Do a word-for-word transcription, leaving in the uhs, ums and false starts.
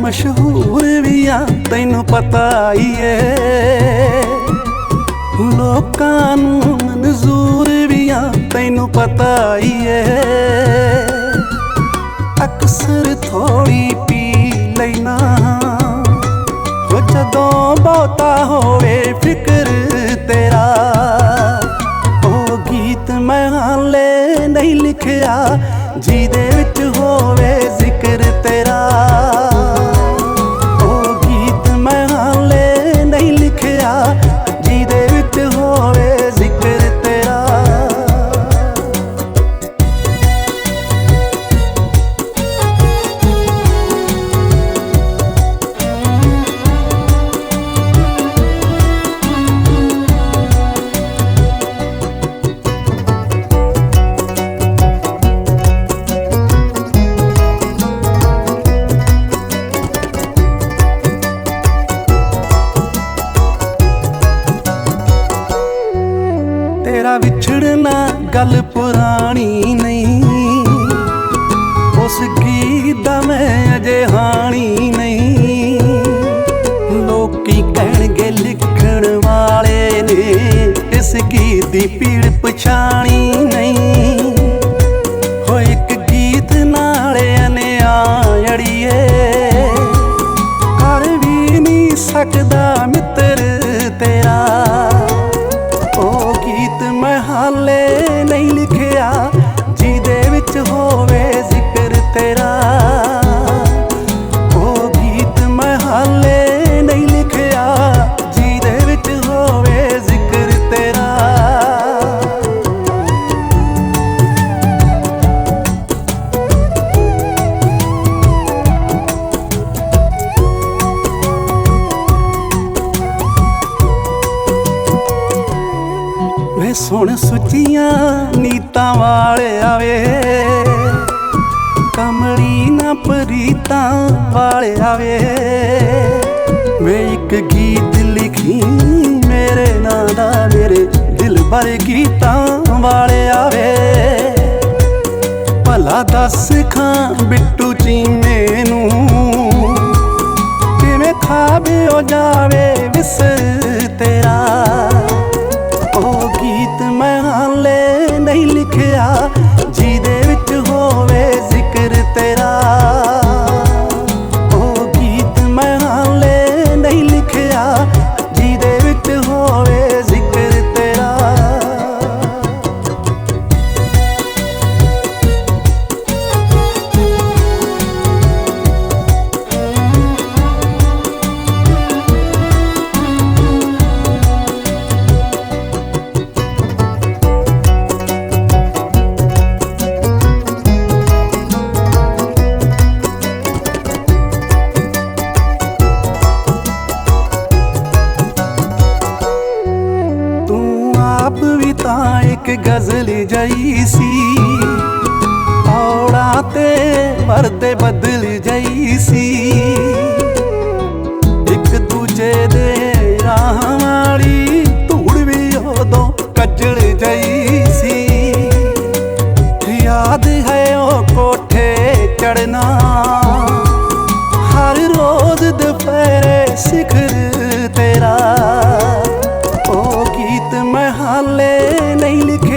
मशहूर भी आ तैनू पता ही है, लोकां नू मंजूर भी आ तैनू पता ही है। अक्सर थोड़ी पी लेना हो जदों बहुता होवे फिक्र तेरा, ओ गीत मैं हाले नहीं लिखिया जिहदे विच होवे जिक्र तेरा। ओ गीत मैं हाले नहीं लिखिया जिहदे विच होवे जिक्र तेरा। तेरा विछड़ना गल पुरानी नहीं, उस गीत दा मैं अजे हानी नहीं। लोकी कहणगे लिखण वाले ने इस गीत दी पीड़ पछाणी नहीं। हो एक गीत नाले अन्या अड़िए कर भी नहीं सकदा मित्र तेरा। मैं हाले नहीं लिखिया जिहदे विच होवे जिक्र तेरा। ओ गीत मैं हाले नहीं लिखिया जिहदे विच होवे जिक्र तेरा। वे सुन सुचियां नीतां वाले आवे, कमली ना परीतां वाले आवे। वे एक गीत लिखी मेरे नां दा मेरे दिल भर गीतां वाले आवे। भला दस खां बिट्टू चीमे नूं किवें खावे हो जावे विसर तेरा। ओ गीत मैं हाले नहीं लिखिया जिहदे विच होवे जिक्र तेरा। ओ गीत मैं हाले नहीं लिखिया जिहदे विच होवे जिक्र तेरा। आप भी तां एक गजल जईसी, औड़ा ते मरदे बदल जईसी। एक दूजे दे राह वाली धूड़ भी उदों कजल जईसी। याद है ओ कोठे चढ़ना हर रोज दोपहरे शिखर तेरा। ओ गीत मैं हाले नहीं लिखे